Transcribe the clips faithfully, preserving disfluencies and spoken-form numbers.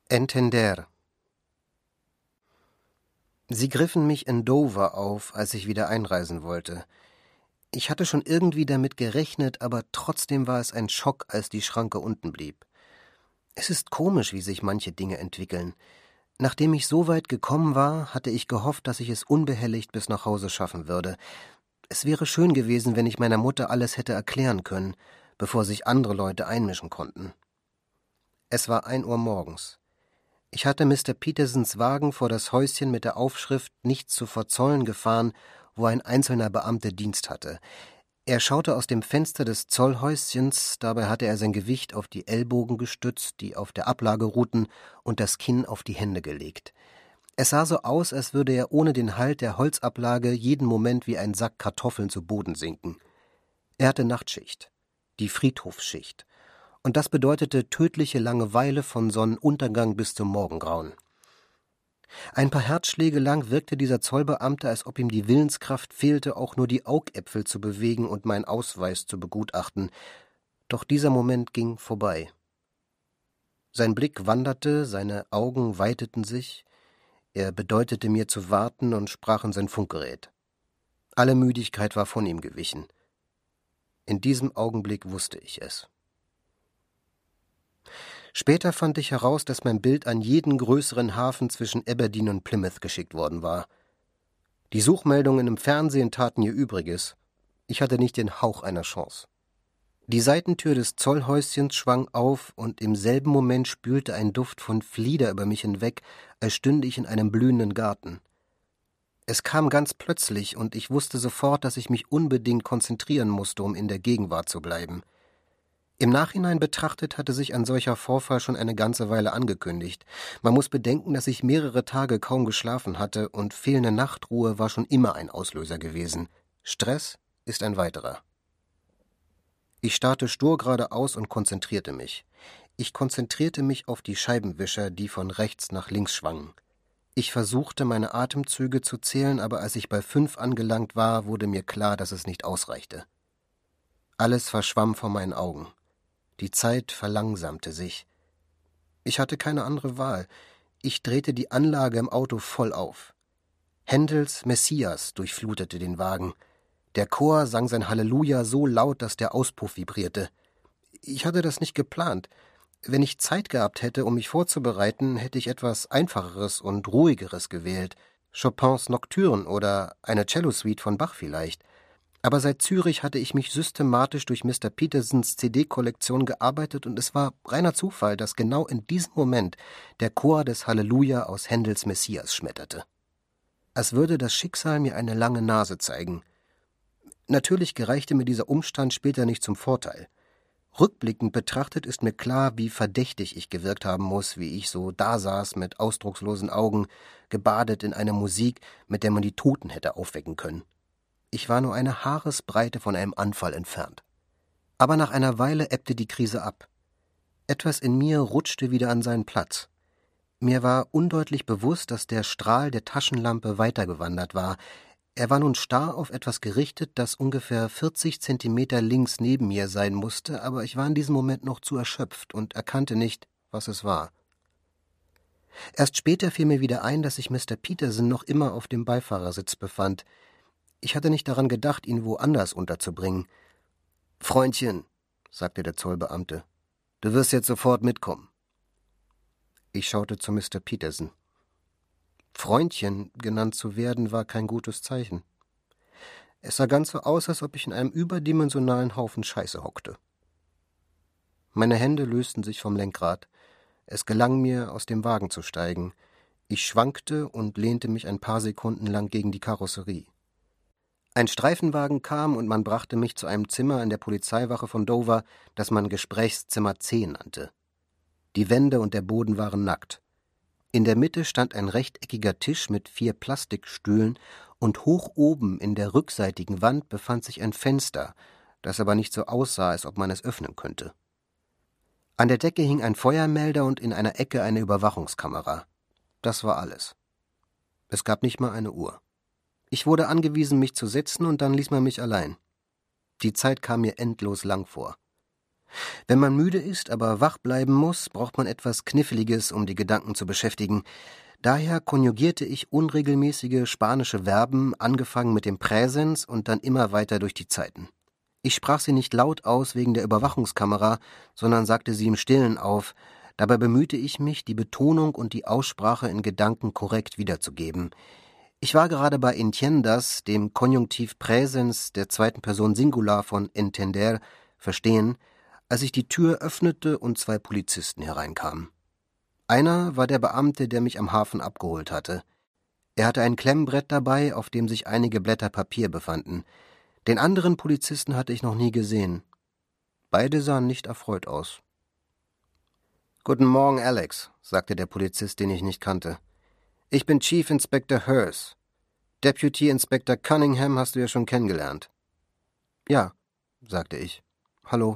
Entender. Sie griffen mich in Dover auf, als ich wieder einreisen wollte. Ich hatte schon irgendwie damit gerechnet, aber trotzdem war es ein Schock, als die Schranke unten blieb. Es ist komisch, wie sich manche Dinge entwickeln. Nachdem ich so weit gekommen war, hatte ich gehofft, dass ich es unbehelligt bis nach Hause schaffen würde. Es wäre schön gewesen, wenn ich meiner Mutter alles hätte erklären können, bevor sich andere Leute einmischen konnten. Es war ein Uhr morgens. Ich hatte Mister Petersens Wagen vor das Häuschen mit der Aufschrift »Nichts zu verzollen« gefahren, wo ein einzelner Beamte Dienst hatte. Er schaute aus dem Fenster des Zollhäuschens, dabei hatte er sein Gewicht auf die Ellbogen gestützt, die auf der Ablage ruhten, und das Kinn auf die Hände gelegt. Es sah so aus, als würde er ohne den Halt der Holzablage jeden Moment wie ein Sack Kartoffeln zu Boden sinken. Er hatte Nachtschicht, die Friedhofsschicht. Und das bedeutete tödliche Langeweile von Sonnenuntergang bis zum Morgengrauen. Ein paar Herzschläge lang wirkte dieser Zollbeamte, als ob ihm die Willenskraft fehlte, auch nur die Augäpfel zu bewegen und meinen Ausweis zu begutachten. Doch dieser Moment ging vorbei. Sein Blick wanderte, seine Augen weiteten sich, er bedeutete mir zu warten und sprach in sein Funkgerät. Alle Müdigkeit war von ihm gewichen. In diesem Augenblick wusste ich es. Später fand ich heraus, dass mein Bild an jeden größeren Hafen zwischen Aberdeen und Plymouth geschickt worden war. Die Suchmeldungen im Fernsehen taten ihr Übriges. Ich hatte nicht den Hauch einer Chance. Die Seitentür des Zollhäuschens schwang auf, und im selben Moment spülte ein Duft von Flieder über mich hinweg, als stünde ich in einem blühenden Garten. Es kam ganz plötzlich, und ich wusste sofort, dass ich mich unbedingt konzentrieren musste, um in der Gegenwart zu bleiben. Im Nachhinein betrachtet hatte sich ein solcher Vorfall schon eine ganze Weile angekündigt. Man muss bedenken, dass ich mehrere Tage kaum geschlafen hatte, und fehlende Nachtruhe war schon immer ein Auslöser gewesen. Stress ist ein weiterer. Ich starrte stur geradeaus und konzentrierte mich. Ich konzentrierte mich auf die Scheibenwischer, die von rechts nach links schwangen. Ich versuchte, meine Atemzüge zu zählen, aber als ich bei fünf angelangt war, wurde mir klar, dass es nicht ausreichte. Alles verschwamm vor meinen Augen. Die Zeit verlangsamte sich. Ich hatte keine andere Wahl. Ich drehte die Anlage im Auto voll auf. Händels Messias durchflutete den Wagen. Der Chor sang sein Halleluja so laut, dass der Auspuff vibrierte. Ich hatte das nicht geplant. Wenn ich Zeit gehabt hätte, um mich vorzubereiten, hätte ich etwas Einfacheres und Ruhigeres gewählt. Chopins Nocturne oder eine Cellosuite von Bach vielleicht. Aber seit Zürich hatte ich mich systematisch durch Mister Petersens C D-Kollektion gearbeitet, und es war reiner Zufall, dass genau in diesem Moment der Chor des Halleluja aus Händels Messias schmetterte. Als würde das Schicksal mir eine lange Nase zeigen. Natürlich gereichte mir dieser Umstand später nicht zum Vorteil. Rückblickend betrachtet ist mir klar, wie verdächtig ich gewirkt haben muss, wie ich so dasaß mit ausdruckslosen Augen, gebadet in einer Musik, mit der man die Toten hätte aufwecken können. Ich war nur eine Haaresbreite von einem Anfall entfernt. Aber nach einer Weile ebbte die Krise ab. Etwas in mir rutschte wieder an seinen Platz. Mir war undeutlich bewusst, dass der Strahl der Taschenlampe weitergewandert war. Er war nun starr auf etwas gerichtet, das ungefähr vierzig Zentimeter links neben mir sein musste, aber ich war in diesem Moment noch zu erschöpft und erkannte nicht, was es war. Erst später fiel mir wieder ein, dass sich Mister Petersen noch immer auf dem Beifahrersitz befand. Ich hatte nicht daran gedacht, ihn woanders unterzubringen. »Freundchen«, sagte der Zollbeamte, »du wirst jetzt sofort mitkommen.« Ich schaute zu Mister Petersen. Freundchen genannt zu werden, war kein gutes Zeichen. Es sah ganz so aus, als ob ich in einem überdimensionalen Haufen Scheiße hockte. Meine Hände lösten sich vom Lenkrad. Es gelang mir, aus dem Wagen zu steigen. Ich schwankte und lehnte mich ein paar Sekunden lang gegen die Karosserie. Ein Streifenwagen kam, und man brachte mich zu einem Zimmer in der Polizeiwache von Dover, das man Gesprächszimmer C nannte. Die Wände und der Boden waren nackt. In der Mitte stand ein rechteckiger Tisch mit vier Plastikstühlen, und hoch oben in der rückseitigen Wand befand sich ein Fenster, das aber nicht so aussah, als ob man es öffnen könnte. An der Decke hing ein Feuermelder und in einer Ecke eine Überwachungskamera. Das war alles. Es gab nicht mal eine Uhr. Ich wurde angewiesen, mich zu setzen, und dann ließ man mich allein. Die Zeit kam mir endlos lang vor. Wenn man müde ist, aber wach bleiben muss, braucht man etwas Kniffliges, um die Gedanken zu beschäftigen. Daher konjugierte ich unregelmäßige spanische Verben, angefangen mit dem Präsens und dann immer weiter durch die Zeiten. Ich sprach sie nicht laut aus wegen der Überwachungskamera, sondern sagte sie im Stillen auf. Dabei bemühte ich mich, die Betonung und die Aussprache in Gedanken korrekt wiederzugeben. Ich war gerade bei entiendas, dem Konjunktiv Präsens der zweiten Person Singular von entender, verstehen, als ich die Tür öffnete und zwei Polizisten hereinkamen. Einer war der Beamte, der mich am Hafen abgeholt hatte. Er hatte ein Klemmbrett dabei, auf dem sich einige Blätter Papier befanden. Den anderen Polizisten hatte ich noch nie gesehen. Beide sahen nicht erfreut aus. »Guten Morgen, Alex«, sagte der Polizist, den ich nicht kannte. »Ich bin Chief Inspector Hearst. Deputy Inspector Cunningham hast du ja schon kennengelernt.« »Ja«, sagte ich. »Hallo.«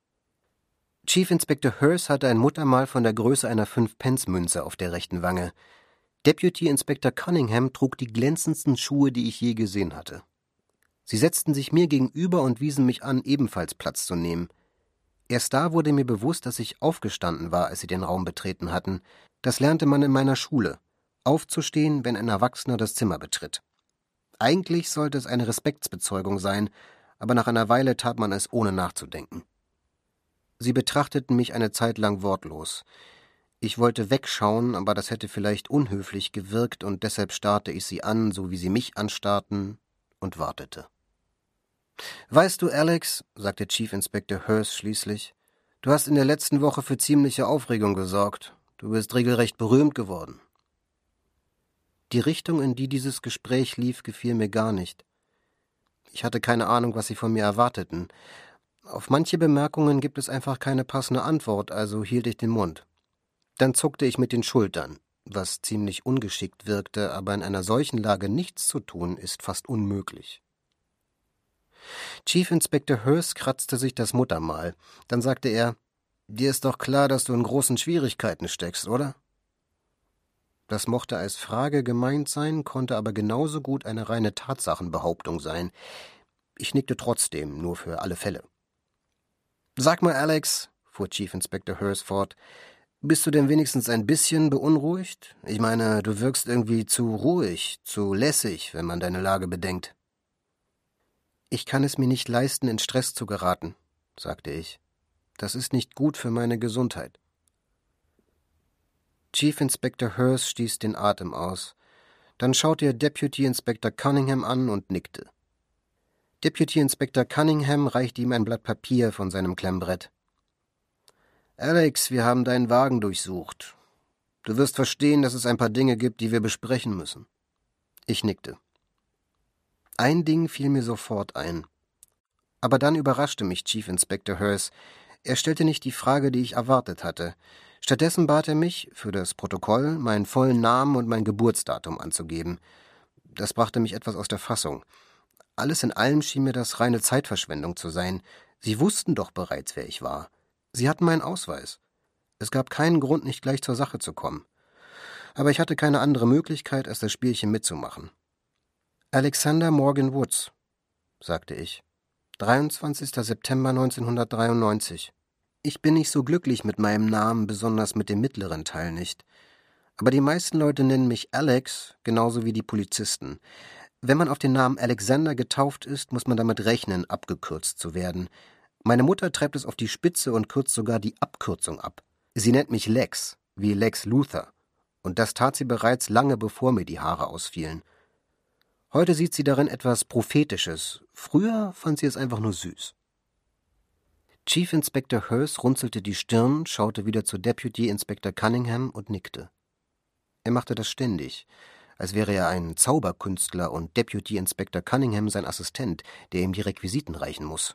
Chief Inspector Hearst hatte ein Muttermal von der Größe einer Fünf-Pence-Münze auf der rechten Wange. Deputy Inspector Cunningham trug die glänzendsten Schuhe, die ich je gesehen hatte. Sie setzten sich mir gegenüber und wiesen mich an, ebenfalls Platz zu nehmen. Erst da wurde mir bewusst, dass ich aufgestanden war, als sie den Raum betreten hatten. Das lernte man in meiner Schule. Aufzustehen, wenn ein Erwachsener das Zimmer betritt. Eigentlich sollte es eine Respektsbezeugung sein, aber nach einer Weile tat man es, ohne nachzudenken. Sie betrachteten mich eine Zeit lang wortlos. Ich wollte wegschauen, aber das hätte vielleicht unhöflich gewirkt, und deshalb starrte ich sie an, so wie sie mich anstarrten, und wartete. »Weißt du, Alex«, sagte Chief Inspector Hearst schließlich, »du hast in der letzten Woche für ziemliche Aufregung gesorgt. Du bist regelrecht berühmt geworden.« Die Richtung, in die dieses Gespräch lief, gefiel mir gar nicht. Ich hatte keine Ahnung, was sie von mir erwarteten. Auf manche Bemerkungen gibt es einfach keine passende Antwort, also hielt ich den Mund. Dann zuckte ich mit den Schultern, was ziemlich ungeschickt wirkte, aber in einer solchen Lage nichts zu tun, ist fast unmöglich. Chief Inspector Hearst kratzte sich das Muttermal. Dann sagte er, »Dir ist doch klar, dass du in großen Schwierigkeiten steckst, oder?« Das mochte als Frage gemeint sein, konnte aber genauso gut eine reine Tatsachenbehauptung sein. Ich nickte trotzdem, nur für alle Fälle. »Sag mal, Alex«, fuhr Chief Inspector Hearst fort, »bist du denn wenigstens ein bisschen beunruhigt? Ich meine, du wirkst irgendwie zu ruhig, zu lässig, wenn man deine Lage bedenkt.« »Ich kann es mir nicht leisten, in Stress zu geraten«, sagte ich. »Das ist nicht gut für meine Gesundheit.« Chief Inspector Hearst stieß den Atem aus. Dann schaute er Deputy Inspector Cunningham an und nickte. Deputy Inspector Cunningham reichte ihm ein Blatt Papier von seinem Klemmbrett. »Alex, wir haben deinen Wagen durchsucht. Du wirst verstehen, dass es ein paar Dinge gibt, die wir besprechen müssen.« Ich nickte. Ein Ding fiel mir sofort ein. Aber dann überraschte mich Chief Inspector Hearst. Er stellte nicht die Frage, die ich erwartet hatte. Stattdessen bat er mich, für das Protokoll meinen vollen Namen und mein Geburtsdatum anzugeben. Das brachte mich etwas aus der Fassung. Alles in allem schien mir das reine Zeitverschwendung zu sein. Sie wussten doch bereits, wer ich war. Sie hatten meinen Ausweis. Es gab keinen Grund, nicht gleich zur Sache zu kommen. Aber ich hatte keine andere Möglichkeit, als das Spielchen mitzumachen. »Alexander Morgan Woods«, sagte ich. »dreiundzwanzigster September neunzehnhundertdreiundneunzig. Ich bin nicht so glücklich mit meinem Namen, besonders mit dem mittleren Teil nicht. Aber die meisten Leute nennen mich Alex, genauso wie die Polizisten. Wenn man auf den Namen Alexander getauft ist, muss man damit rechnen, abgekürzt zu werden. Meine Mutter treibt es auf die Spitze und kürzt sogar die Abkürzung ab. Sie nennt mich Lex, wie Lex Luthor. Und das tat sie bereits lange, bevor mir die Haare ausfielen. Heute sieht sie darin etwas Prophetisches. Früher fand sie es einfach nur süß. Chief Inspector Hearst runzelte die Stirn, schaute wieder zu Deputy Inspector Cunningham und nickte. Er machte das ständig, als wäre er ein Zauberkünstler und Deputy Inspector Cunningham sein Assistent, der ihm die Requisiten reichen muss.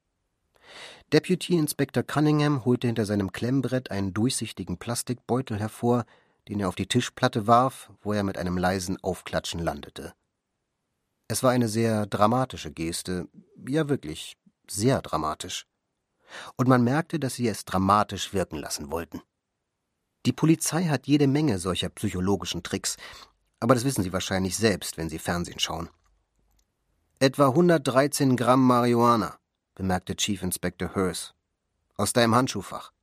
Deputy Inspector Cunningham holte hinter seinem Klemmbrett einen durchsichtigen Plastikbeutel hervor, den er auf die Tischplatte warf, wo er mit einem leisen Aufklatschen landete. Es war eine sehr dramatische Geste, ja wirklich, sehr dramatisch. Und man merkte, dass sie es dramatisch wirken lassen wollten. Die Polizei hat jede Menge solcher psychologischen Tricks, aber das wissen Sie wahrscheinlich selbst, wenn Sie Fernsehen schauen. »Etwa hundertdreizehn Gramm Marihuana«, bemerkte Chief Inspector Hearst. Aus deinem Handschuhfach.